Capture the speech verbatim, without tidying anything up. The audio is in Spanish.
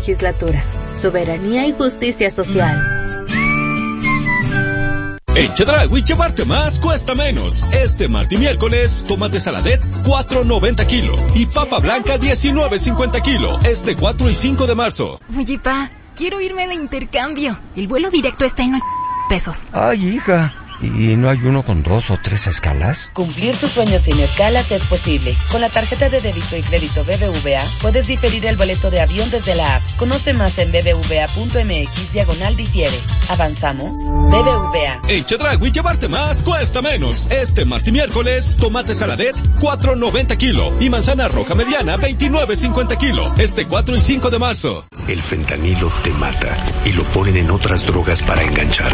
legislatura. Soberanía y justicia social. En Chedraui llevarte más cuesta menos. Este martes y miércoles, tomate saladet cuatro noventa kilo y papa blanca diecinueve cincuenta kilo. Este cuatro y cinco de marzo. Oye, pa, quiero irme de intercambio. El vuelo directo está en pesos. Ay, hija, ¿y no hay uno con dos o tres escalas? Cumplir tus sueños sin escalas es posible. Con la tarjeta de débito y crédito B B V A, puedes diferir el boleto de avión desde la app. Conoce más en bbva.mx diagonal difiere. ¿Avanzamos? B B V A. En Chedraui llevarte más cuesta menos. Este martes y miércoles, tomate saladet cuatro noventa kilo y manzana roja mediana veintinueve cincuenta kilo. Este cuatro y cinco de marzo. El fentanilo te mata y lo ponen en otras drogas para engancharte.